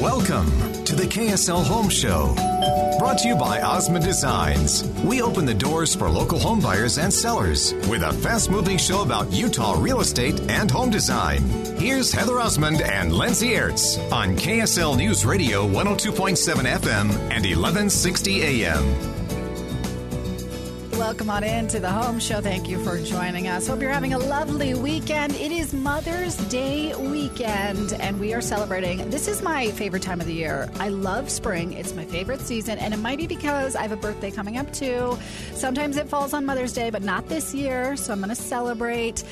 Welcome to the KSL Home Show. Brought to you by Osmond Designs. We open the doors for local home buyers and sellers with a fast-moving show about Utah real estate and home design. Here's Heather Osmond and Lindsay Ertz on KSL News Radio 102.7 FM and 1160 AM. Welcome on into the Home Show. Thank you for joining us. Hope you're having a lovely weekend. It is Mother's Day weekend, and we are celebrating. This is my favorite time of the year. I love spring. It's my favorite season, and it might be because I have a birthday coming up, too. Sometimes it falls on Mother's Day, but not this year, so I'm going to celebrate.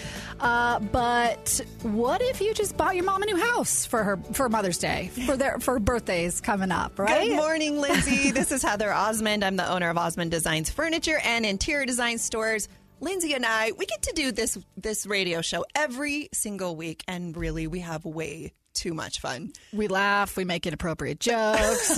But what if you just bought your mom a new house for Mother's Day, for birthdays coming up, right? Good morning, Lindsay. This is Heather Osmond. I'm the owner of Osmond Designs Furniture and Interior Design Stores. Lindsay and I, we get to do this radio show every single week, and really, we have way too much fun. We laugh, we make inappropriate jokes.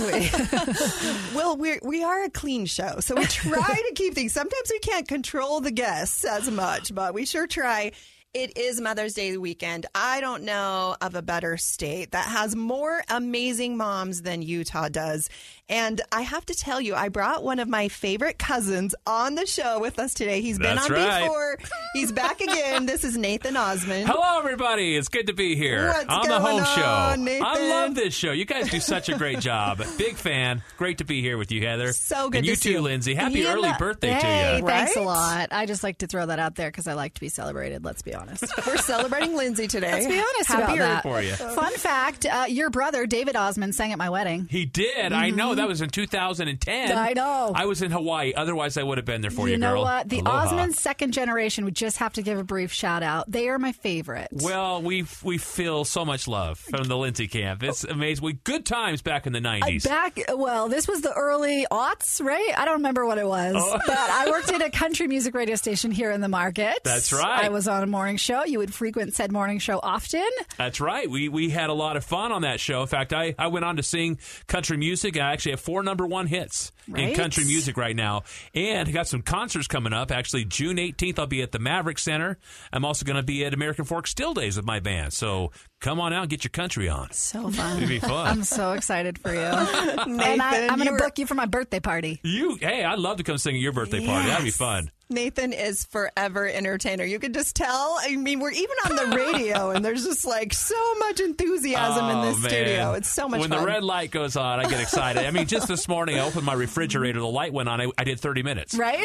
Well, we are a clean show, so we try to keep things. Sometimes we can't control the guests as much, but we sure try. It is Mother's Day weekend. I don't know of a better state that has more amazing moms than Utah does. And I have to tell you, I brought one of my favorite cousins on the show with us today. He's been on before. He's back again. This is Nathan Osmond. Hello, everybody. It's good to be here on the Home Show. Nathan? I love this show. You guys do such a great job. Big fan. Great to be here with you, Heather. So good and to you see too, you. Lindsay. Happy early birthday to Hey, you. thanks a Right? lot. I just like to throw that out there because I like to be celebrated. Let's be honest. We're celebrating Lindsay today. Let's be honest Happy about that. For you. Fun fact, your brother, David Osmond, sang at my wedding. He did. I know. That was in 2010. I know. I was in Hawaii. Otherwise, I would have been there for you, You know girl. what? The Aloha. Osmond second generation, we just have to give a brief shout out. They are my favorite. Well, we feel so much love from the Lindsay camp. It's amazing. Good times back in the 90s. This was the early aughts, right? I don't remember what it was. But I worked at a country music radio station here in the market. That's right. I was on a morning show. You would frequent said morning show often. That's right. We had a lot of fun on that show. In fact, I went on to sing country music. I actually have 4 #1 hits in country music right now. And I got some concerts coming up. Actually, June 18th, I'll be at the Maverick Center. I'm also going to be at American Fork Still Days with my band. So come on out and get your country on. So fun. It'll be fun. I'm so excited for you. Nathan, And I'm going to book you for my birthday party. Hey, I'd love to come sing at your birthday party. That'd be fun. Nathan is forever entertainer. You can just tell. I mean, we're even on the radio, and there's just like so much enthusiasm in this studio. It's so much when fun. the red light goes on, I get excited. I mean, just this morning, I opened my refrigerator. The light went on. I did 30 minutes. Right?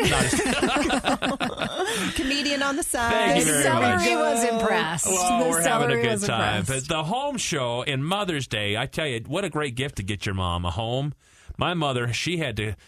Comedian on the side. Thank you The very much. celery was impressed. Well, The we're having a celery good was time. impressed. But the Home Show and Mother's Day, I tell you, what a great gift to get your mom a home. My mother, she had a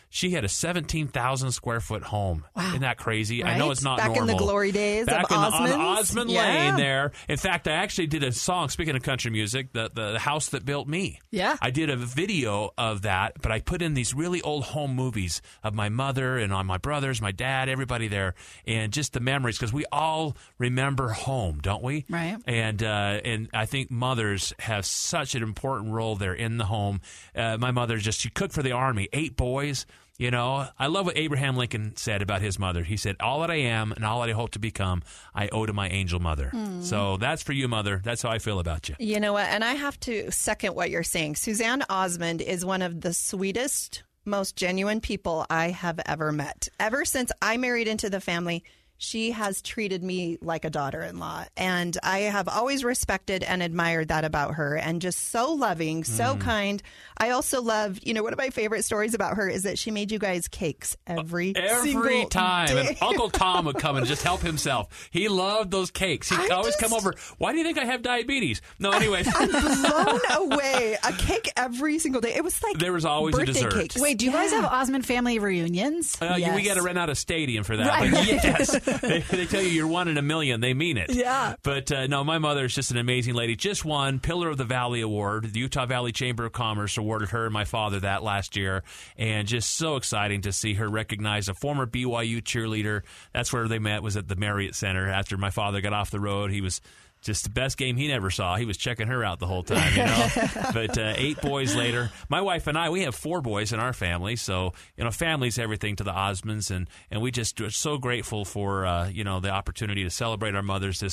17,000 square foot home. Wow. Isn't that crazy? Right? I know it's not Back normal. in the glory days Back of on Osmond's. Osmond Yeah. Lane there. In fact, I actually did a song, speaking of country music, the House That Built Me. Yeah. I did a video of that, but I put in these really old home movies of my mother and on my brothers, my dad, everybody there, and just the memories, because we all remember home, don't we? Right. And I think mothers have such an important role there in the home. My mother she cooked for the Army, 8 boys. You know, I love what Abraham Lincoln said about his mother. He said, all that I am and all that I hope to become, I owe to my angel mother. So that's for you, Mother. That's how I feel about you. You know what? And I have to second what you're saying. Suzanne Osmond is one of the sweetest, most genuine people I have ever met. Ever since I married into the family, she has treated me like a daughter-in-law, and I have always respected and admired that about her, and just so loving, so kind. I also love, one of my favorite stories about her is that she made you guys cakes every single time. day. And Uncle Tom would come and just help himself. He loved those cakes. He'd always come over. Why do you think I have diabetes? No, anyways. I'm blown away. A cake every single day. It was like There was always a birthday dessert. cakes. Wait, do you guys have Osmond family reunions? We got to rent out a stadium for that. Right. But yes, they tell you you're 1 in a million. They mean it. Yeah. But no, my mother is just an amazing lady. Just won Pillar of the Valley Award. The Utah Valley Chamber of Commerce awarded her and my father that last year. And just so exciting to see her recognize a former BYU cheerleader. That's where they met, was at the Marriott Center. After my father got off the road, he was just the best game he never saw. He was checking her out the whole time, But 8 boys later, my wife and I, we have 4 boys in our family. So, family's everything to the Osmonds. And we just are so grateful for, the opportunity to celebrate our mothers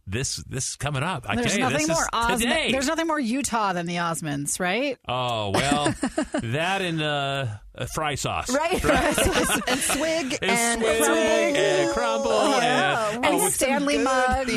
this is coming up. There's tell you, nothing this more is today. There's nothing more Utah than the Osmonds, right? Oh, well, that and fry sauce. Right. And swig and Swig and crumble. And Stanley mugs.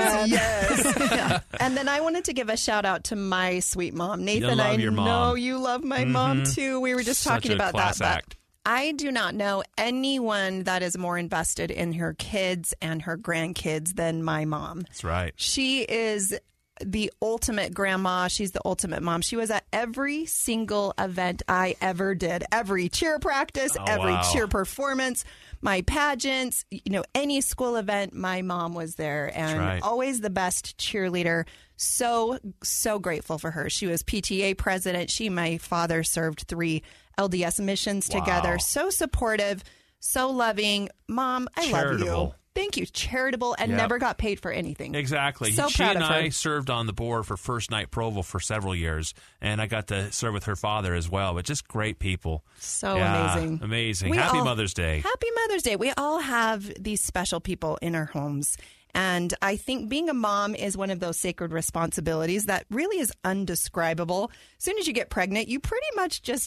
Yes. And then I wanted to give a shout out to my sweet mom. Nathan, love I your mom. know you love my mom too. We were just talking Such a about class that. act. I do not know anyone that is more invested in her kids and her grandkids than my mom. That's right. She is the ultimate grandma. She's the ultimate mom. She was at every single event I ever did. Every cheer practice, every cheer performance, my pageants, any school event, my mom was there, and always the best cheerleader. So grateful for her. She was PTA president. She and my father served 3 LDS missions together. So supportive, so loving. Mom, I love you. Thank you. Charitable and never got paid for anything. Exactly. So she proud and of her. I served on the board for First Night Provo for several years, and I got to serve with her father as well. But just great people. So amazing. Amazing. We Happy all- Mother's Day. Happy Mother's Day. We all have these special people in our homes. And I think being a mom is one of those sacred responsibilities that really is undescribable. As soon as you get pregnant, you pretty much just,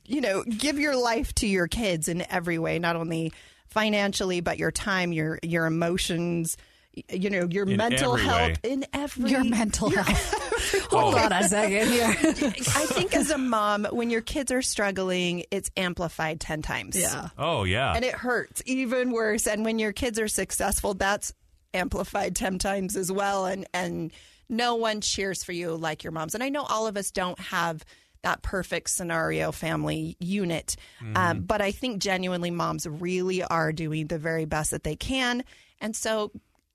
give your life to your kids in every way, not only financially, but your time, your emotions, your mental health, in every Your mental health. Hold on a second here. I think as a mom, when your kids are struggling, it's amplified 10 times. Yeah. Oh, yeah. And it hurts even worse. And when your kids are successful, that's amplified 10 times as well. And no one cheers for you like your moms. And I know all of us don't have that perfect scenario family unit. But I think genuinely moms really are doing the very best that they can. And so,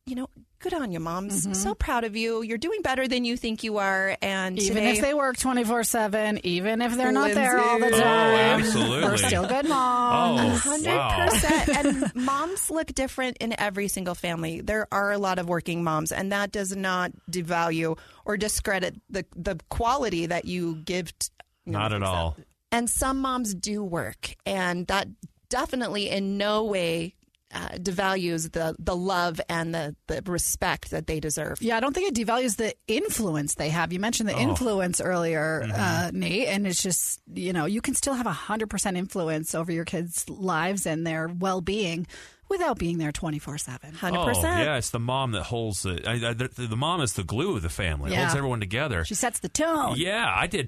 good on you, moms. So proud of you. You're doing better than you think you are. And Even today, if they work 24/7, even if they're not there all the Lindsay. time, absolutely. we're still good moms. 100%. And moms look different in every single family. There are a lot of working moms, and that does not devalue or discredit the quality that you give. Not at all. And some moms do work, and that definitely in no way devalues the love and the respect that they deserve. Yeah, I don't think it devalues the influence they have. You mentioned the influence earlier, Nate, and it's just, you can still have 100% influence over your kids' lives and their well-being without being there 24/7. 100%. Oh, yeah, it's the mom that holds the mom is the glue of the family. Yeah. Holds everyone together. She sets the tone. Yeah, I did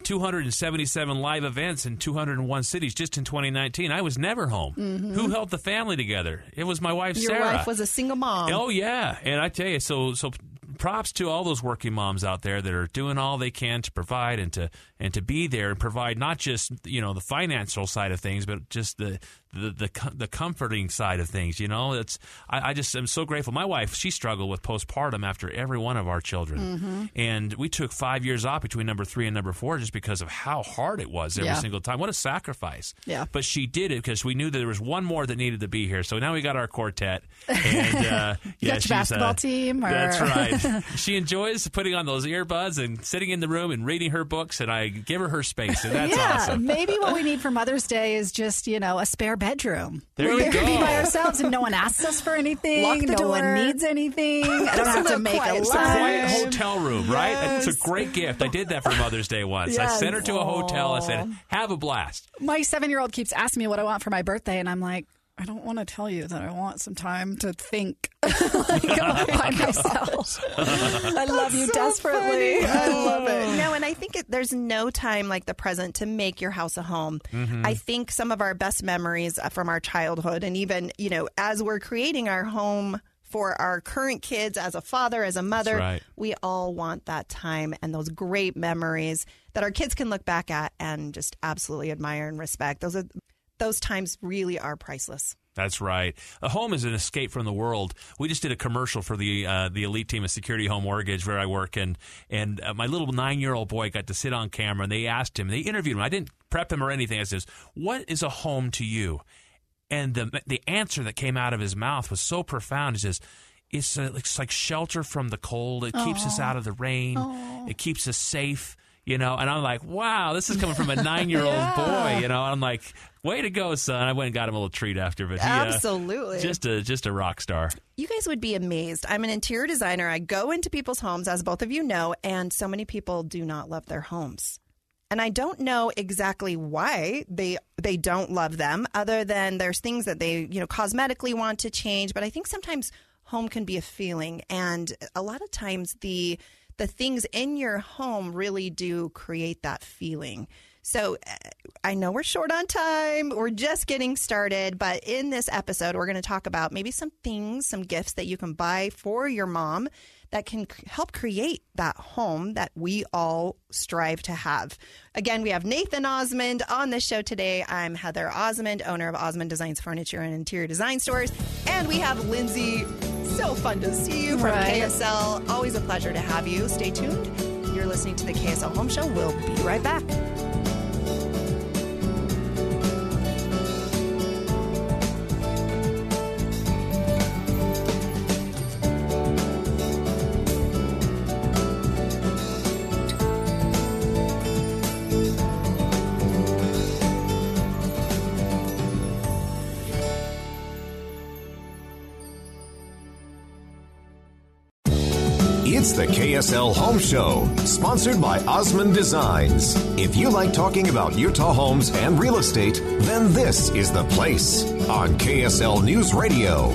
277 live events in 201 cities just in 2019. I was never home. Who held the family together? It was my wife, Your Sarah. wife was a single mom. Oh, yeah. And I tell you, so props to all those working moms out there that are doing all they can to provide and to be there and provide not just, the financial side of things, but just the comforting side of things. I just am so grateful. My wife, she struggled with postpartum after every one of our children. And we took 5 years off between number 3 and number 4 just because of how hard it was every single time. What a sacrifice. Yeah. But she did it because we knew that there was one more that needed to be here. So now we got our quartet. And You got your basketball team? Or... That's right. She enjoys putting on those earbuds and sitting in the room and reading her books, and I give her space, and that's awesome. Maybe what we need for Mother's Day is just, a spare bedroom. There where you we can be go. by ourselves and no one asks us for anything. Lock the no door. one needs anything. I don't have to make a quiet line. Quiet hotel room, right? Yes. It's a great gift. I did that for Mother's Day once. I Yes. sent her to a hotel. I said, have a blast. My 7-year-old keeps asking me what I want for my birthday, and I'm like, I don't want to tell you that I want some time to think by myself. I love you desperately. I love it. No, and I think there's no time like the present to make your house a home. I think some of our best memories from our childhood, and even, as we're creating our home for our current kids, as a father, as a mother, That's right. we all want that time and those great memories that our kids can look back at and just absolutely admire and respect. Those times really are priceless. That's right. A home is an escape from the world. We just did a commercial for the elite team of Security Home Mortgage where I work, and my little 9-year-old boy got to sit on camera, and they interviewed him. I didn't prep him or anything. I says, "What is a home to you?" And the answer that came out of his mouth was so profound. He says, it's like shelter from the cold. It keeps us out of the rain. It keeps us safe. And I'm like, wow, this is coming from a 9-year-old boy, I'm like, way to go, son. I went and got him a little treat after, but he, absolutely. just a rock star. You guys would be amazed. I'm an interior designer. I go into people's homes, as both of you know, and so many people do not love their homes. And I don't know exactly why they don't love them, other than there's things that they, cosmetically want to change. But I think sometimes home can be a feeling. And a lot of times the things in your home really do create that feeling. So I know we're short on time. We're just getting started. But in this episode, we're going to talk about maybe some things, some gifts that you can buy for your mom that can help create that home that we all strive to have. Again, we have Nathan Osmond on the show today. I'm Heather Osmond, owner of Osmond Designs Furniture and Interior Design Stores. And we have Lindsay. So fun to see you from KSL. Always a pleasure to have you. Stay tuned. You're listening to the KSL Home Show. We'll be right back. It's the KSL Home Show, sponsored by Osmond Designs. If you like talking about Utah homes and real estate, then this is the place on KSL News Radio.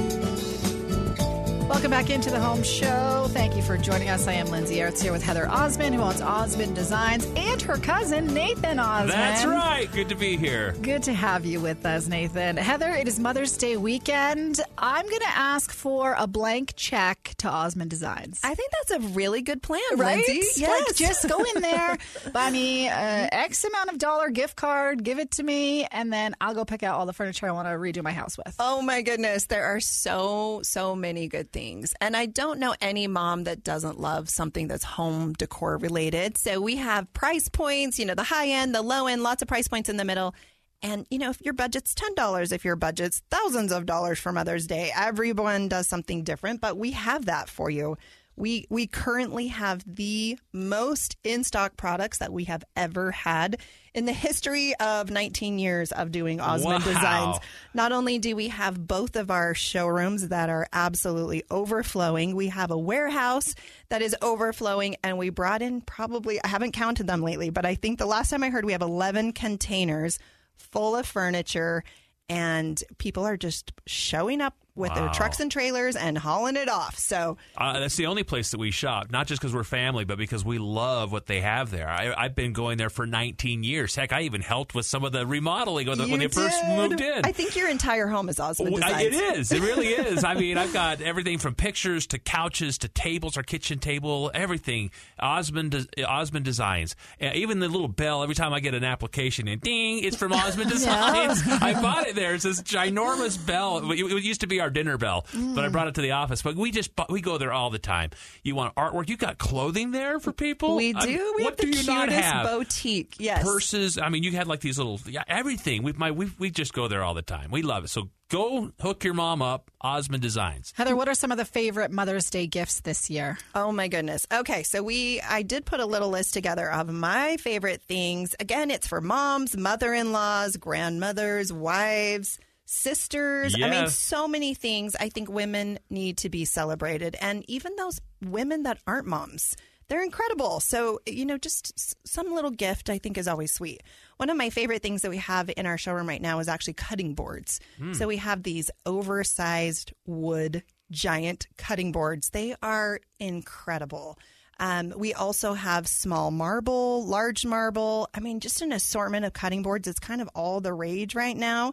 Welcome back into the Home Show. Thank you for joining us. I am Lindsay Aerts here with Heather Osmond, who owns Osmond Designs, and her cousin, Nathan Osmond. That's right. Good to be here. Good to have you with us, Nathan. Heather, it is Mother's Day weekend. I'm going to ask for a blank check to Osmond Designs. I think that's a really good plan, right? Lindsay. Yes. Like, just go in there, buy me X amount of dollar gift card, give it to me, and then I'll go pick out all the furniture I want to redo my house with. Oh, my goodness. There are so many good things. And I don't know any mom that doesn't love something that's home decor related. So we have price points, the high end, the low end, lots of price points in the middle. And, if your budget's $10, if your budget's thousands of dollars for Mother's Day, everyone does something different. But we have that for you. We currently have the most in-stock products that we have ever had in the history of 19 years of doing Osmond Designs. Not only do we have both of our showrooms that are absolutely overflowing, we have a warehouse that is overflowing, and we brought in I haven't counted them lately, but I think the last time I heard we have 11 containers full of furniture, and people are just showing up with their trucks and trailers and hauling it off. So that's the only place that we shop, not just because we're family, but because we love what they have there. I've been going there for 19 years. Heck, I even helped with some of the remodeling when they first moved in. I think your entire home is Osmond Designs. It is. It really is. I mean, I've got everything from pictures to couches to tables, our kitchen table, everything. Osmond Designs. Even the little bell, every time I get an application in, ding, it's from Osmond Designs. I bought it there. It's this ginormous bell. It used to be our dinner bell, but I brought it to the office. But we go there all the time. You want artwork? You got clothing there for people? We do. We have the cutest boutique. Yes. Purses. I mean, you had like these little everything. We just go there all the time. We love it. So go hook your mom up. Osmond Designs. Heather, what are some of the favorite Mother's Day gifts this year? Oh my goodness. Okay, so I did put a little list together of my favorite things. Again, it's for moms, mother-in-laws, grandmothers, wives, sisters. Yeah. I mean, so many things. I think women need to be celebrated. And even those women that aren't moms, they're incredible. So, just some little gift I think is always sweet. One of my favorite things that we have in our showroom right now is actually cutting boards. So we have these oversized wood giant cutting boards. They are incredible. We also have small marble, large marble. I mean, just an assortment of cutting boards. It's kind of all the rage right now.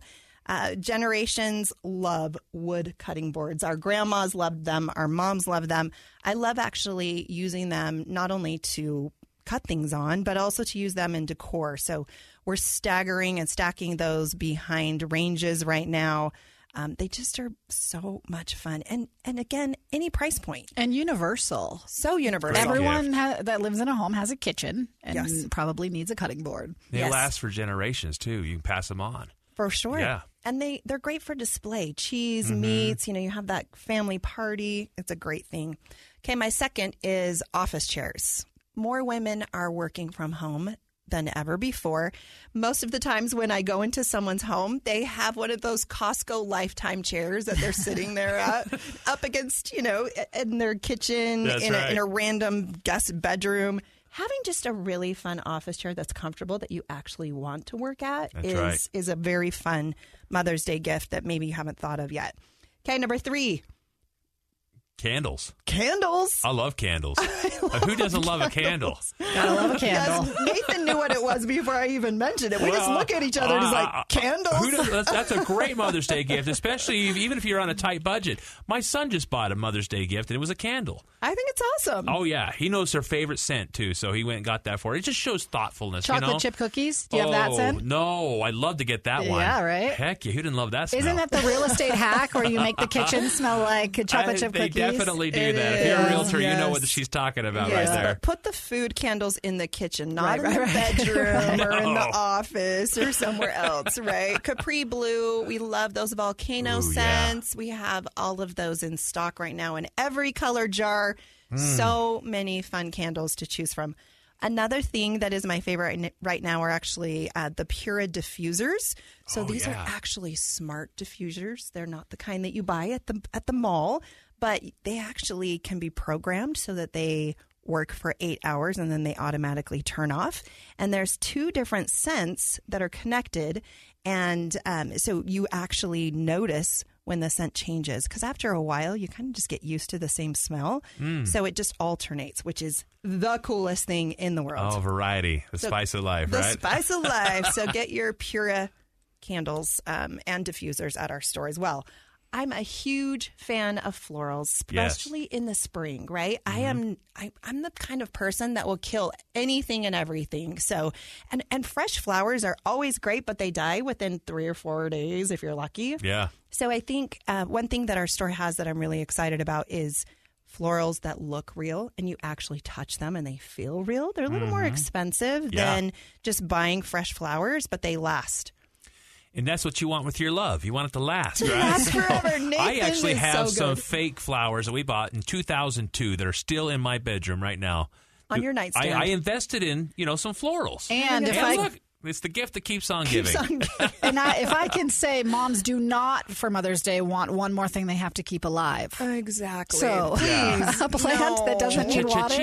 Generations love wood cutting boards. Our grandmas loved them. Our moms loved them. I love actually using them not only to cut things on, but also to use them in decor. So we're staggering and stacking those behind ranges right now. They just are so much fun. And again, any price point. And universal. So universal. Everyone that lives in a home has a kitchen and probably needs a cutting board. They last for generations, too. You can pass them on. For sure. Yeah. And they're great for display. Cheese, meats, you have that family party. It's a great thing. Okay, my second is office chairs. more women are working from home than ever before. Most of the times when I go into someone's home, they have one of those Costco lifetime chairs that they're sitting there at, up against, in their kitchen, in a random guest bedroom. Having just a really fun office chair that's comfortable that you actually want to work at is a very fun Mother's Day gift that maybe you haven't thought of yet. Okay, number 3. Candles. Candles. I love candles. Who doesn't love a candle? Gotta love a candle. Yes, Nathan knew what it was before I even mentioned it. We just look at each other and he's like, candles? That's a great Mother's Day gift, especially even if you're on a tight budget. My son just bought a Mother's Day gift, and it was a candle. I think it's awesome. Oh, yeah. He knows her favorite scent, too, so he went and got that for her. It just shows thoughtfulness, Chocolate chip cookies? Do you have that scent? No. I'd love to get that one. Yeah, right? Heck yeah. Who didn't love that smell? Isn't that the real estate hack where you make the kitchen smell like chocolate chip cookies? They definitely do that. If you're a realtor, you know what she's talking about right there. But put the food candles in the kitchen, not in the bedroom or in the office or somewhere else, right? Capri Blue, we love those volcano scents. Yeah. We have all of those in stock right now in every color jar. So many fun candles to choose from. Another thing that is my favorite right now are actually the Pura diffusers. So these are actually smart diffusers. They're not the kind that you buy at the mall, but they actually can be programmed so that they work for 8 hours and then they automatically turn off. And there's 2 different scents that are connected. And so you actually notice when the scent changes, because after a while you kind of just get used to the same smell. So it just alternates, which is the coolest thing in the world. Oh, variety. The spice of life, right? The spice of life. So get your Pura candles and diffusers at our store as well. I'm a huge fan of florals, especially in the spring, right? I'm the kind of person that will kill anything and everything. So, and fresh flowers are always great, but they die within 3 or 4 days if you're lucky. Yeah. So I think one thing that our store has that I'm really excited about is florals that look real and you actually touch them and they feel real. They're a little more expensive than just buying fresh flowers, but they last. And that's what you want with your love. You want it to last, right? Last forever. Nathan I actually is have so some good. fake flowers that we bought in 2002 that are still in my bedroom right now. On your nightstand. I invested in, some florals. And look, it's the gift that keeps on giving. And if I can say, moms do not, for Mother's Day, want one more thing they have to keep alive. Exactly. So, a plant that doesn't need water.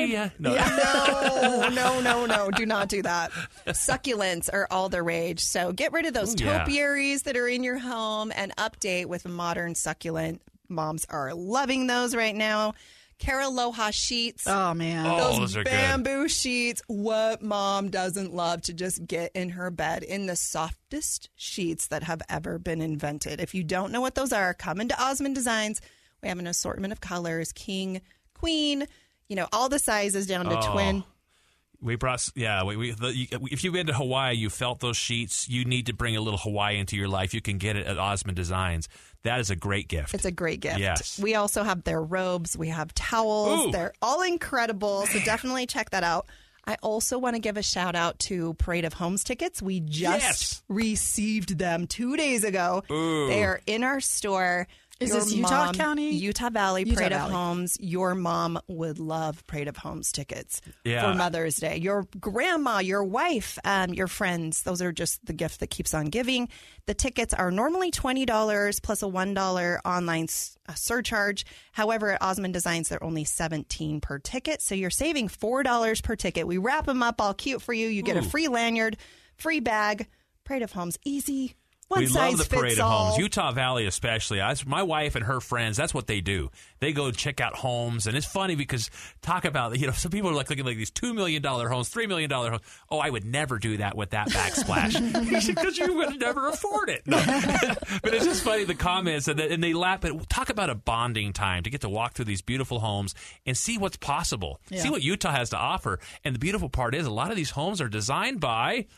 No. Do not do that. Succulents are all the rage. So get rid of those topiaries that are in your home and update with a modern succulent. Moms are loving those right now. Caraloha sheets. Oh, man. Those are bamboo sheets. What mom doesn't love to just get in her bed in the softest sheets that have ever been invented? If you don't know what those are, come into Osmond Designs. We have an assortment of colors, king, queen, all the sizes down to twin. We brought, if you've been to Hawaii, you felt those sheets. You need to bring a little Hawaii into your life. You can get it at Osmond Designs. That is a great gift. It's a great gift. Yes. We also have their robes. We have towels. Ooh. They're all incredible. So definitely check that out. I also want to give a shout out to Parade of Homes tickets. We just received them 2 days ago. Ooh. They are in our store. Is this Utah County? Utah Valley Parade of Homes. Your mom would love Parade of Homes tickets for Mother's Day. Your grandma, your wife, your friends, those are just the gift that keeps on giving. The tickets are normally $20 plus a $1 online surcharge. However, at Osmond Designs, they're only $17 per ticket. So you're saving $4 per ticket. We wrap them up all cute for you. You get a free lanyard, free bag. Parade of Homes, easy. We love the Parade of Homes. Utah Valley especially. My wife and her friends, that's what they do. They go check out homes. And it's funny because talk about, some people are looking like these $2 million homes, $3 million homes. Oh, I would never do that with that backsplash. Because you would never afford it. No. But it's just funny, the comments, and they laugh at, talk about a bonding time to get to walk through these beautiful homes and see what's possible. Yeah. See what Utah has to offer. And the beautiful part is a lot of these homes are designed by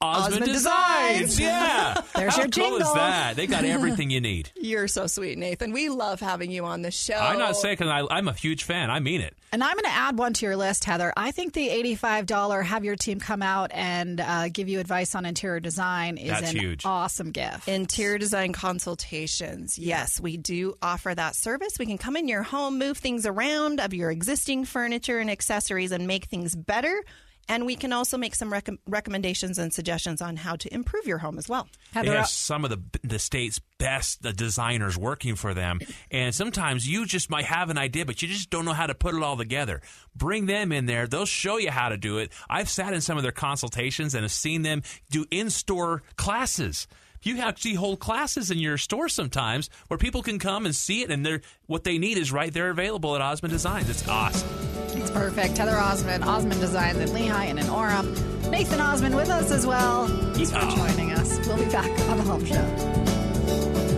Osmond Designs. Yeah. There's How your cool is jingle. that? They got everything you need. You're so sweet, Nathan. We love having you on the show. I'm not saying because I'm a huge fan. I mean it. And I'm going to add one to your list, Heather. I think the $85 have your team come out and give you advice on interior design is That's an huge. awesome gift. Interior design consultations. Yes, we do offer that service. We can come in your home, move things around of your existing furniture and accessories and make things better. And we can also make some recommendations and suggestions on how to improve your home as well. They have some of the state's best designers working for them. And sometimes you just might have an idea, but you just don't know how to put it all together. Bring them in there. They'll show you how to do it. I've sat in some of their consultations and have seen them do in-store classes. You actually hold classes in your store sometimes where people can come and see it, and what they need is right there available at Osmond Designs. It's awesome. It's perfect. Heather Osmond, Osmond Designs in Lehigh and in Orem. Nathan Osmond with us as well. Thanks for joining us. We'll be back on The Home Show.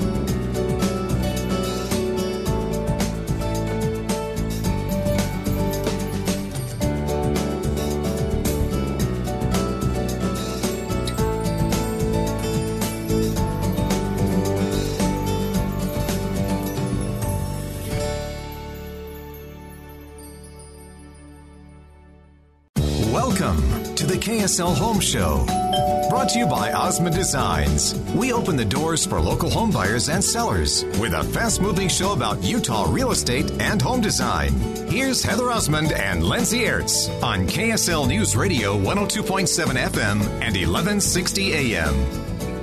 Welcome to the KSL Home Show. Brought to you by Osmond Designs. We open the doors for local home buyers and sellers with a fast-moving show about Utah real estate and home design. Here's Heather Osmond and Lindsay Ertz on KSL News Radio 102.7 FM and 1160 AM.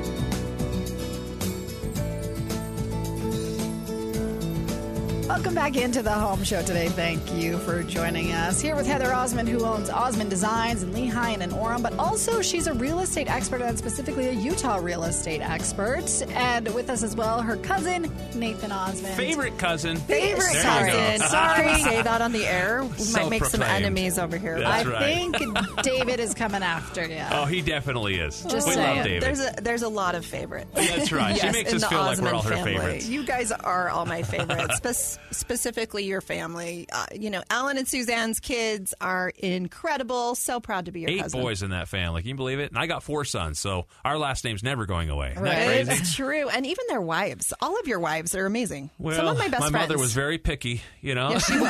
Welcome back into the Home Show today. Thank you for joining us. Here with Heather Osmond, who owns Osmond Designs in Lehigh and in Orem, but also she's a real estate expert and specifically a Utah real estate expert. And with us as well, her cousin, Nathan Osmond. Favorite cousin. Favorite There you cousin. go. Sorry, say that on the air. We might make some Self-proclaimed. enemies over here. That's I right. think David is coming after you. Oh, he definitely is. Just we saying. love David. There's a lot of favorites. That's right. She Yes, makes in us the feel like we're Osmond all her family. favorites. You guys are all my favorites, specifically your family. Alan and Suzanne's kids are incredible. So proud to be your 8 cousin. boys in that family. Can you believe it? And I got 4 sons, so our last name's never going away. Isn't that Right. crazy? It's true. And even their wives. All of your wives are amazing. Well, Some of my best friends. mother was very picky, you know. Yeah, she was.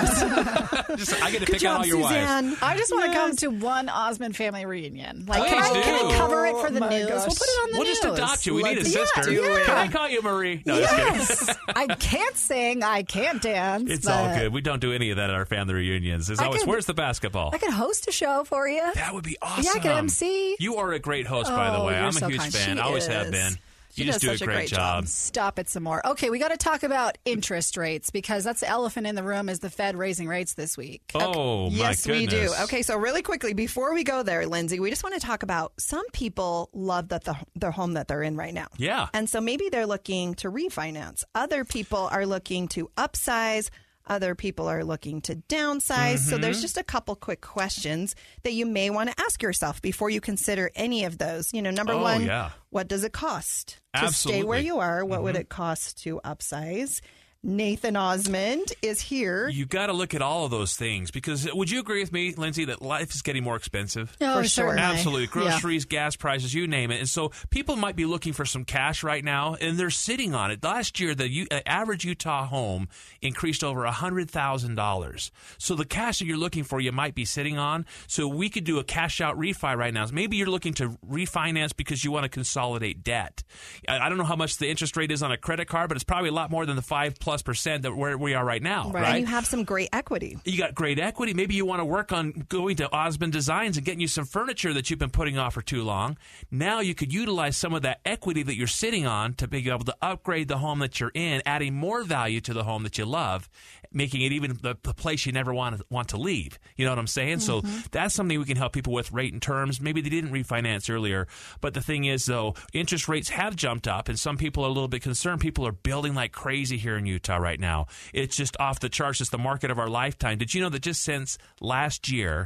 I get to Good pick job, out all your wives. Suzanne. I just want to come to one Osmond family reunion. Like, Please can I do. cover it for the Oh, my news? gosh. We'll put it on the We'll news. just adopt you. We need a Let's sister. do it. Can I call you Marie? No, just kidding. Yes. I can't sing. I can't dance. It's but all good. We don't do any of that at our family reunions. It's I always, could- where's the basketball? I could host a show for you. That would be awesome. Yeah, I could MC. You are a great host, by the Oh, way. you're I'm so a huge kind. fan. She I always have is. been. She You just does do a such a great great job. job. Stop it some more. Okay, we got to talk about interest rates because that's the elephant in the room is the Fed raising rates this week. Oh, my Yes, we do. goodness. Okay, so really quickly, before we go there, Lindsay, we just want to talk about some people love the home that they're in right now. Yeah. And so maybe they're looking to refinance. Other people are looking to upsize. Other people are looking to downsize. So Mm-hmm. there's just a couple quick questions that you may want to ask yourself before you consider any of those. Number Oh, one, yeah. what does it cost to stay where Absolutely. Mm-hmm. you are? What would it cost to upsize? Nathan Osmond is here. You got to look at all of those things because would you agree with me, Lindsay, that life is getting more expensive? Oh, For sure. certainly. Absolutely. Yeah. Groceries, gas prices, you name it. And so people might be looking for some cash right now, and they're sitting on it. Last year, the average Utah home increased over $100,000. So the cash that you're looking for, you might be sitting on. So we could do a cash out refi right now. Maybe you're looking to refinance because you want to consolidate debt. I don't know how much the interest rate is on a credit card, but it's probably a lot more than the 5+% that where we are right now. Right. And you have some great equity. You got great equity. Maybe you want to work on going to Osmond Designs and getting you some furniture that you've been putting off for too long. Now you could utilize some of that equity that you're sitting on to be able to upgrade the home that you're in, adding more value to the home that you love, making it even the place you never want to leave. You know what I'm saying? So that's something we can help people with, rate and terms. Maybe they didn't refinance earlier. But the thing is, though, interest rates have jumped up, and some people are a little bit concerned. People are building like crazy here in Utah right now. It's just off the charts. It's the market of our lifetime. Did you know that just since last year,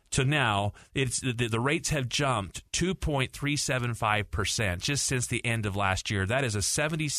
to now, it's the rates have jumped 2.375% just since the end of last year. That is a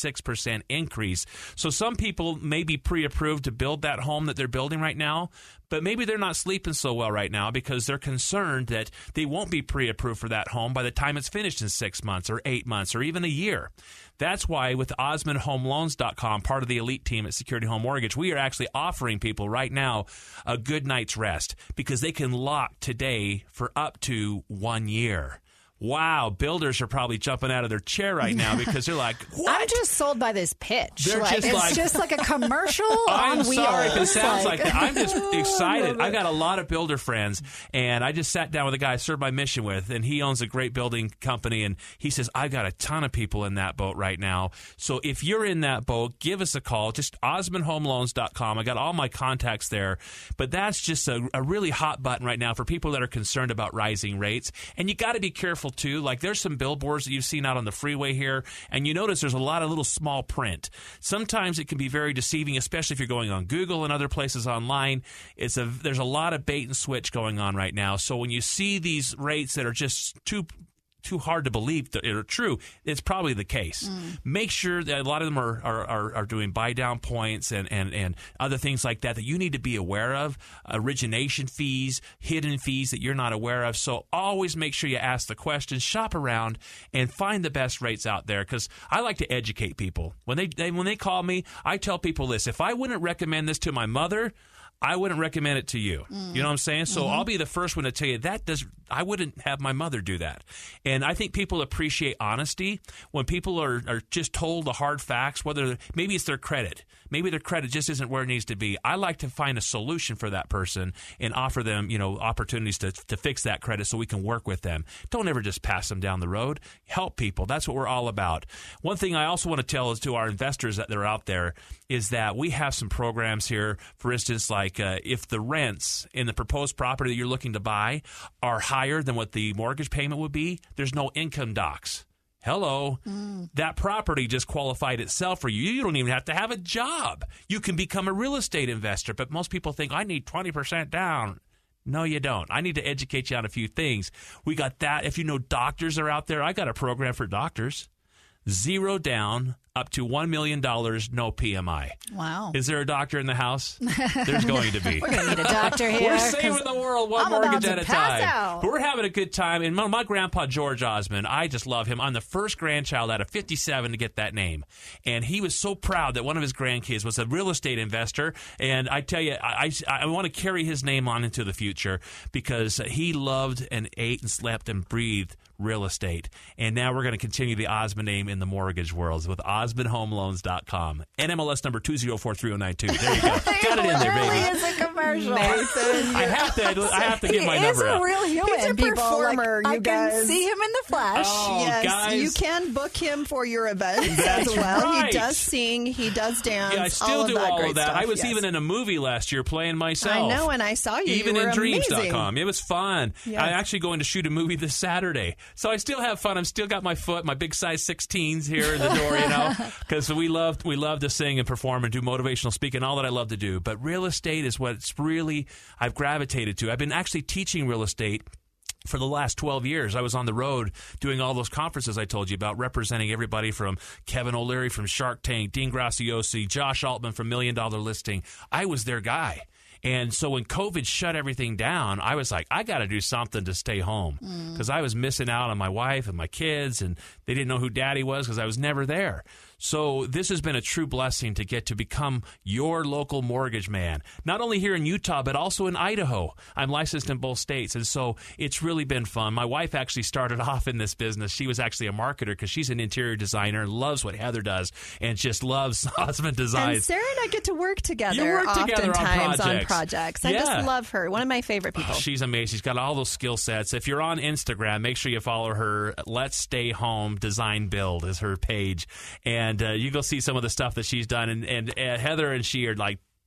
76% increase. So some people may be pre-approved to build that home that they're building right now, but maybe they're not sleeping so well right now because they're concerned that they won't be pre-approved for that home by the time it's finished in 6 months or 8 months or even a year. That's why with OsmondHomeLoans.com, part of the elite team at Security Home Mortgage, we are actually offering people right now a good night's rest because they can lock today for up to 1 year. Wow, builders are probably jumping out of their chair right now because they're like, what? I'm just sold by this pitch. They're It's just like a commercial on wheels. I'm sorry if it sounds like that. I'm just excited. I've got a lot of builder friends, and I just sat down with a guy I served my mission with, and he owns a great building company, and he says, I got a ton of people in that boat right now. So if you're in that boat, give us a call. Just OsmondHomeLoans.com. I got all my contacts there. But that's just a really hot button right now for people that are concerned about rising rates. And you got to be careful too. Like there's some billboards that you've seen out on the freeway here, and you notice there's a lot of little small print. Sometimes it can be very deceiving, especially if you're going on Google and other places online. There's a lot of bait and switch going on right now. So when you see these rates that are just too hard to believe that are true, it's probably the case. Make sure that a lot of them are doing buy down points and other things like that you need to be aware of, origination fees, hidden fees that you're not aware of. So always make sure you ask the questions, shop around, and find the best rates out there because I like to educate people. When they call me, I tell people this: if I wouldn't recommend this to my mother, I wouldn't recommend it to you. You know what I'm saying? So I'll be the first one to tell you I wouldn't have my mother do that. And I think people appreciate honesty when people are just told the hard facts, whether maybe it's their credit. Maybe their credit just isn't where it needs to be. I like to find a solution for that person and offer them, opportunities to fix that credit so we can work with them. Don't ever just pass them down the road. Help people. That's what we're all about. One thing I also want to tell is to our investors that are out there is that we have some programs here, for instance, like if the rents in the proposed property that you're looking to buy are higher than what the mortgage payment would be, there's no income docs. Hello. That property just qualified itself for you. You don't even have to have a job. You can become a real estate investor. But most people think, I need 20% down. No, you don't. I need to educate you on a few things. We got that. If you know doctors are out there, I got a program for doctors. 0 down, up to $1 million, no PMI. Wow. Is there a doctor in the house? There's going to be. We're going to need a doctor here. We're saving the world one mortgage at a time. But we're having a good time. And my grandpa, George Osmond, I just love him. I'm the first grandchild out of 57 to get that name. And he was so proud that one of his grandkids was a real estate investor. And I tell you, I want to carry his name on into the future because he loved and ate and slept and breathed real estate. And now we're going to continue the Osmond name in the mortgage world with OsmondHomeLoans.com. NMLS number 2043092. There you go. Got it in there, baby. It really is a commercial. Nathan, I have to give my number out. He's a real human. He's a people. performer, I you guys. can see him in the flesh. Oh, yes, guys. you can book him for your events That's as well. right. He does sing, he does dance. Yeah, I still do all great of that. stuff, I was yes. even in a movie last year playing myself. I know, and I saw you. Even you were in dreams.com. amazing. It was fun. Yes. I'm actually going to shoot a movie this Saturday. So I still have fun. I'm still got my big size 16s here in the door, because we love to sing and perform and do motivational speaking, all that I love to do. But real estate is what's really I've gravitated to. I've been actually teaching real estate for the last 12 years. I was on the road doing all those conferences I told you about, representing everybody from Kevin O'Leary from Shark Tank, Dean Graciosi, Josh Altman from $1 Million Listing. I was their guy. And so when COVID shut everything down, I was like, I got to do something to stay home because I was missing out on my wife and my kids, and they didn't know who Daddy was because I was never there. So this has been a true blessing to get to become your local mortgage man, not only here in Utah, but also in Idaho. I'm licensed in both states, and so it's really been fun. My wife actually started off in this business. She was actually a marketer because she's an interior designer and loves what Heather does and just loves Osmond Designs. And Sarah and I get to work together You work together on projects. I just love her. One of my favorite people. She's amazing. She's got all those skill sets. If you're on Instagram, make sure you follow her. Let's Stay Home Design Build is her page. And you go see some of the stuff that she's done. And Heather and she are like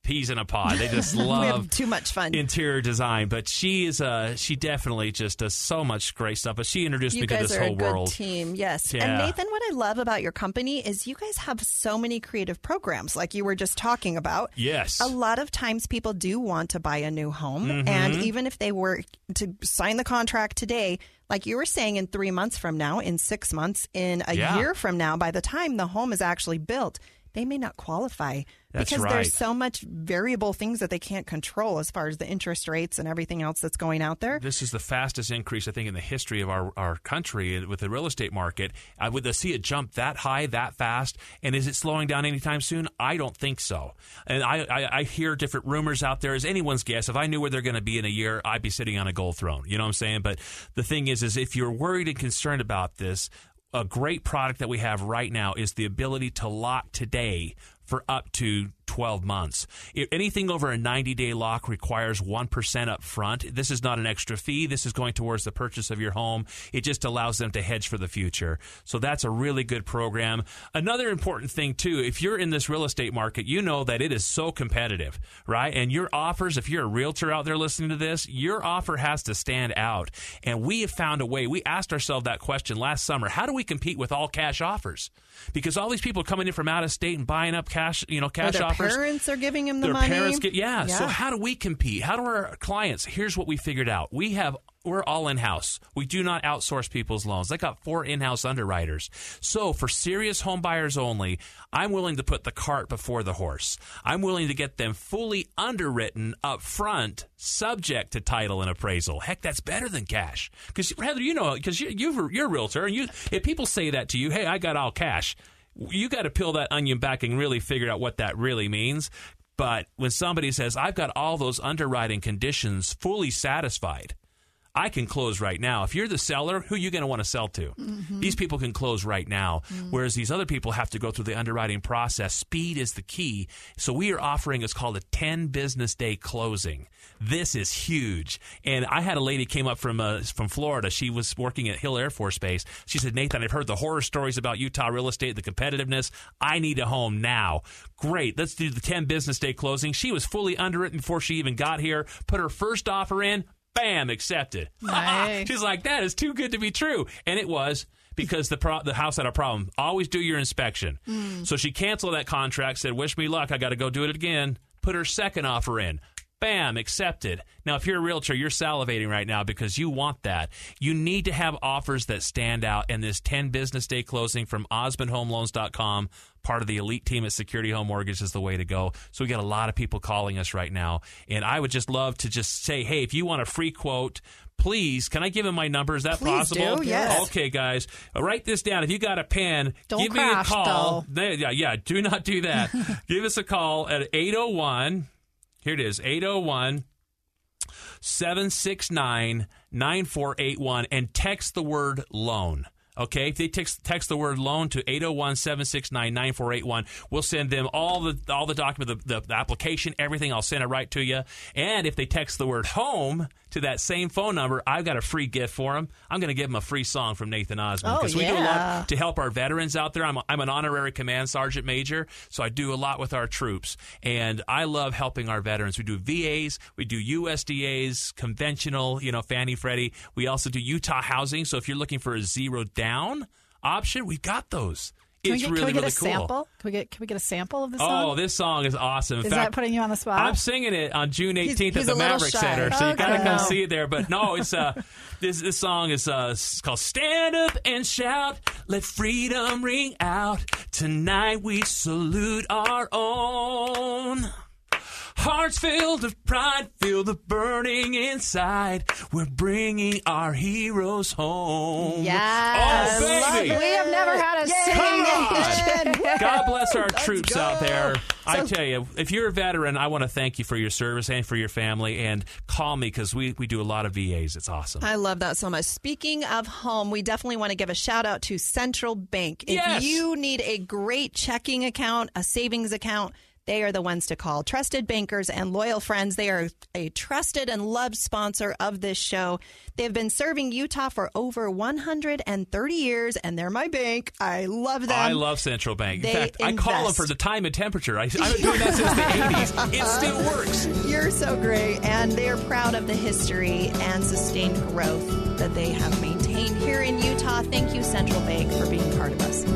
peas in a pod. They just We love have too much fun. interior design. But she definitely just does so much great stuff. But she introduced me to this You guys are whole a good world. team, yes. Yeah. And Nathan, what I love about your company is you guys have so many creative programs, like you were just talking about. Yes. A lot of times people do want to buy a new home, Mm-hmm. and even if they were to sign the contract today, like you were saying, in 3 months from now, in 6 months, in a year from now, by the time the home is actually built, they may not qualify. That's because right. there's so much variable things that they can't control as far as the interest rates and everything else that's going out there. This is the fastest increase, I think, in the history of our country with the real estate market. Would they see it jump that high, that fast? And is it slowing down anytime soon? I don't think so. And I hear different rumors out there. As anyone's guess, if I knew where they're going to be in a year, I'd be sitting on a gold throne. You know what I'm saying? But the thing is if you're worried and concerned about this, a great product that we have right now is the ability to lock today for up to 12 months. If anything over a 90-day lock requires 1% up front. This is not an extra fee. This is going towards the purchase of your home. It just allows them to hedge for the future. So that's a really good program. Another important thing, too, if you're in this real estate market, you know that it is so competitive, right? And your offers, if you're a realtor out there listening to this, your offer has to stand out. And we have found a way. We asked ourselves that question last summer. How do we compete with all cash offers? Because all these people coming in from out of state and buying up cash offers. Parents are giving them the Their money. parents yeah. So how do we compete? How do our clients? Here's what we figured out. We're all in-house. We do not outsource people's loans. I got 4 in-house underwriters. So for serious home buyers only, I'm willing to put the cart before the horse. I'm willing to get them fully underwritten up front, subject to title and appraisal. Heck, that's better than cash. Because Heather, because you're a realtor, and if people say that to you, hey, I got all cash, you got to peel that onion back and really figure out what that really means. But when somebody says, I've got all those underwriting conditions fully satisfied, I can close right now. If you're the seller, who are you going to want to sell to? Mm-hmm. These people can close right now, whereas these other people have to go through the underwriting process. Speed is the key. So we are offering what's called a 10 business day closing. This is huge. And I had a lady came up from Florida. She was working at Hill Air Force Base. She said, Nathan, I've heard the horror stories about Utah real estate, the competitiveness. I need a home now. Great. Let's do the 10 business day closing. She was fully underwritten before she even got here, put her first offer in. Bam, accepted. Nice. She's like, that is too good to be true. And it was, because the house had a problem. Always do your inspection. So she canceled that contract, said, wish me luck, I got to go do it again. Put her second offer in. Bam, accepted. Now, if you're a realtor, you're salivating right now because you want that. You need to have offers that stand out, and this 10 business day closing from OsmondHomeLoans.com, part of the elite team at Security Home Mortgage, is the way to go. So we got a lot of people calling us right now, and I would just love to just say, hey, if you want a free quote, please, can I give him my number? Is that Please possible? do, yes. Okay, guys, write this down. If you got a pen, Don't give crash, me a call. though. Yeah, do not do that. Give us a call at 801. Here it is, 801-769-9481, and text the word loan. Okay, if they text the word loan to 801-769-9481, we'll send them all the document, the application, everything. I'll send it right to you. And if they text the word home to that same phone number, I've got a free gift for them. I'm going to give them a free song from Nathan Osmond, because we do a lot to help our veterans out there. I'm an honorary command sergeant major, so I do a lot with our troops, and I love helping our veterans. We do VAs, we do USDAs, conventional, Fannie Freddie. We also do Utah housing. So if you're looking for a zero down option, we've got those. It's can we get really a cool. Sample? Can we get a sample of the song? Oh, this song is awesome. In Is fact, that putting you on the spot? I'm singing it on June 18th He's at the a little Maverick shy. Center, so you gotta come Okay. see it there. But no, it's this song is it's called "Stand Up and Shout, Let Freedom Ring Out." Tonight we salute our own. Hearts filled of pride, feel the burning inside. We're bringing our heroes home. Yes. Oh, baby. We have never had a Come singing. on. God bless our troops go. out there. I tell you, if you're a veteran, I want to thank you for your service and for your family. And call me, because we do a lot of VAs. It's awesome. I love that so much. Speaking of home, we definitely want to give a shout out to Central Bank. If Yes. you need a great checking account, a savings account, they are the ones to call. Trusted bankers and loyal friends. They are a trusted and loved sponsor of this show. They've been serving Utah for over 130 years, and they're my bank. I love them. I love Central Bank. They In fact, I call them for the time and temperature. I've been doing that since the 80s. It still works. You're so great. And they're proud of the history and sustained growth that they have maintained here in Utah. Thank you, Central Bank, for being part of us.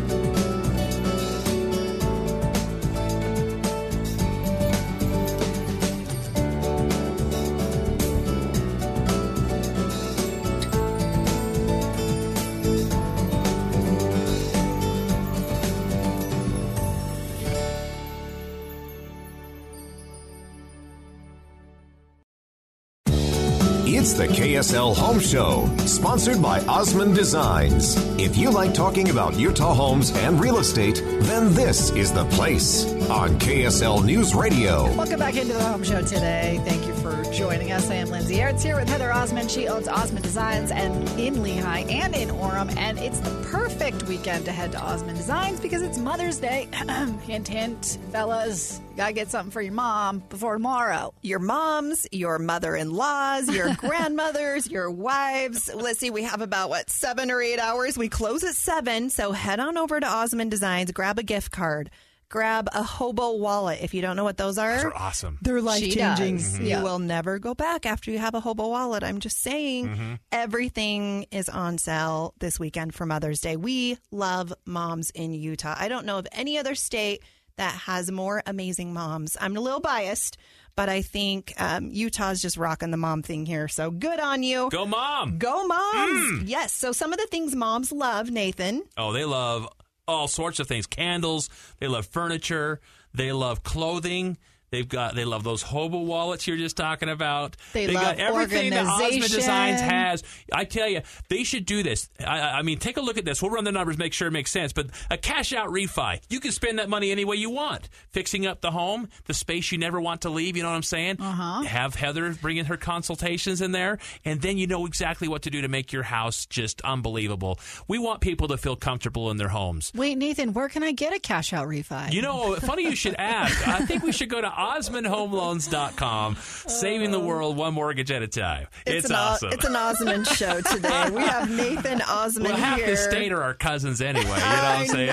It's the KSL Home Show, sponsored by Osmond Designs. If you like talking about Utah homes and real estate, then this is the place on KSL News Radio. Welcome back into the Home Show today. Thank you for joining us. I am Lindsay Aerts here with Heather Osmond. She owns Osmond Designs and in Lehigh and in Orem. And it's the perfect weekend to head to Osmond Designs because it's Mother's Day. Hint, hint, fellas. You got to get something for your mom before tomorrow. Your moms, your mother-in-laws, your grandmothers, your wives. Let's see, we have about, 7 or 8 hours. We close at 7, so head on over to Osmond Designs, grab a gift card, grab a hobo wallet. If you don't know what those are, They're awesome. They're life-changing. Mm-hmm. You Yeah. will never go back after you have a hobo wallet. I'm just saying, everything is on sale this weekend for Mother's Day. We love moms in Utah. I don't know of any other state that has more amazing moms. I'm a little biased, but I think Utah's just rocking the mom thing here. So good on you. Go, Mom. Go moms. Yes. So some of the things moms love, Nathan. Oh, they love all sorts of things. Candles. They love furniture. They love clothing. They love those hobo wallets you're just talking about. They got love everything that Osmond organization. Designs has. I tell you, they should do this. I mean, take a look at this. We'll run the numbers, make sure it makes sense. But a cash out refi, you can spend that money any way you want. Fixing up the home, the space you never want to leave. You know what I'm saying? Have Heather bring in her consultations in there, and then you know exactly what to do to make your house just unbelievable. We want people to feel comfortable in their homes. Wait, Nathan, where can I get a cash out refi? You know, funny you should ask. I think we should go to OsmondHomeLoans.com, saving the world one mortgage at a time. It's awesome. It's an Osmond show today. We have Nathan Osmond Well, half here. the state are our cousins anyway. You know what I'm saying?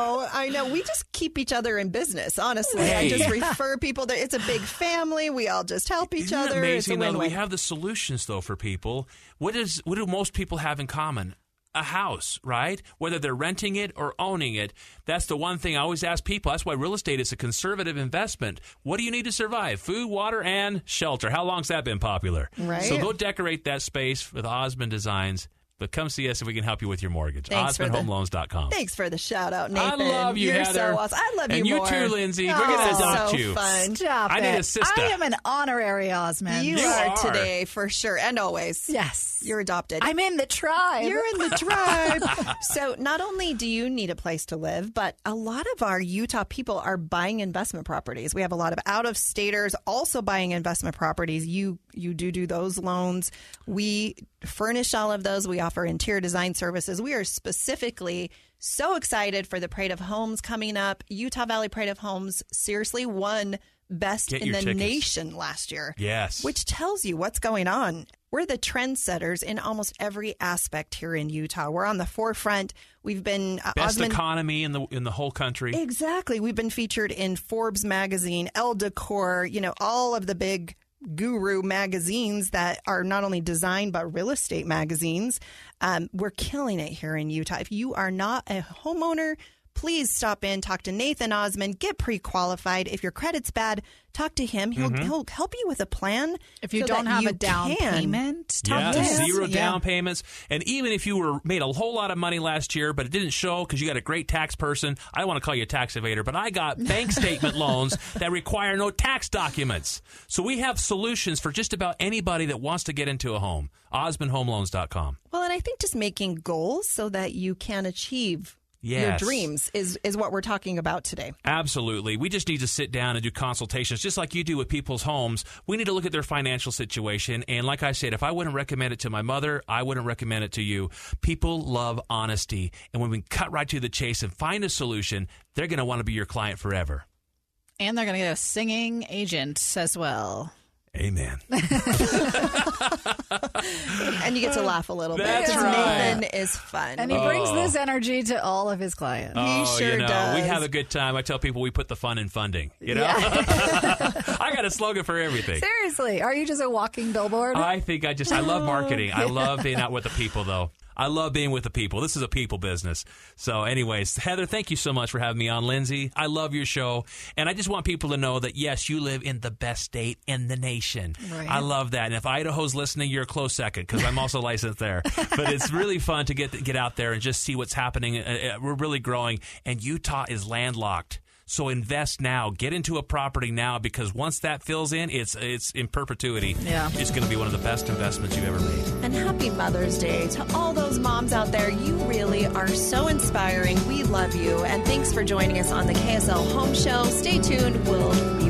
I know. We just keep each other in business, honestly. I Hey. just refer people there. It's a big family. We all just help each Isn't it other. amazing, it's a though, that we win-win. have the solutions, though, for people? What do most people have in common? A house, right? Whether they're renting it or owning it. That's the one thing I always ask people. That's why real estate is a conservative investment. What do you need to survive? Food, water, and shelter. How long's that been popular? Right. So go decorate that space with Osmond Designs. But come see us if we can help you with your mortgage. Thanks for the- OsmondHomeLoans.com. Thanks for the shout out, Nathan. I love you, You're Heather. so awesome. I love you and you more. too, Lindsay. We're Oh, going to adopt so you. fun. Stop I it. need a sister. I am an honorary Osmond. You You are are. today for sure, and always. Yes. You're adopted. I'm in the tribe. You're in the tribe. So not only do you need a place to live, but a lot of our Utah people are buying investment properties. We have a lot of out-of-staters also buying investment properties. You do those loans. We furnish all of those. We offer interior design services. We are specifically so excited for the Parade of Homes coming up. Utah Valley Parade of Homes seriously won best Get in your the tickets. nation last year. Yes. Which tells you what's going on. We're the trendsetters in almost every aspect here in Utah. We're on the forefront. We've been Best Osmond, economy in the whole country. exactly. We've been featured in Forbes magazine, Elle Decor, all of the big guru magazines that are not only design but real estate magazines. We're killing it here in Utah. If you are not a homeowner, please stop in, talk to Nathan Osmond, get pre-qualified. If your credit's bad, talk to him. He'll help you with a plan. If you so don't that have you a down can. payment, talk Yeah, to us. zero Yeah. down payments. And even if you made a whole lot of money last year, but it didn't show because you got a great tax person, I don't want to call you a tax evader, but I got bank statement loans that require no tax documents. So we have solutions for just about anybody that wants to get into a home. OsmondHomeLoans.com. Well, and I think just making goals so that you can achieve your Yes. dreams is what we're talking about today. Absolutely. We just need to sit down and do consultations just like you do with people's homes. We need to look at their financial situation. And like I said, if I wouldn't recommend it to my mother, I wouldn't recommend it to you. People love honesty. And when we cut right to the chase and find a solution, they're going to want to be your client forever. And they're going to get a singing agent as well. Amen. And you get to laugh a little bit. That's because right. Nathan is fun. And he brings this energy to all of his clients. He sure does. We have a good time. I tell people we put the fun in funding. You know, I got a slogan for everything. Seriously, are you just a walking billboard? I think I love marketing. I love being out with the people, though. I love being with the people. This is a people business. So anyways, Heather, thank you so much for having me on. Lindsay, I love your show. And I just want people to know that, yes, you live in the best state in the nation. Right. I love that. And if Idaho's listening, you're a close second because I'm also licensed there. But it's really fun to get out there and just see what's happening. We're really growing. And Utah is landlocked. So invest now. Get into a property now because once that fills in, it's in perpetuity. Yeah. It's going to be one of the best investments you've ever made. And happy Mother's Day to all those moms out there. You really are so inspiring. We love you. And thanks for joining us on the KSL Home Show. Stay tuned. We'll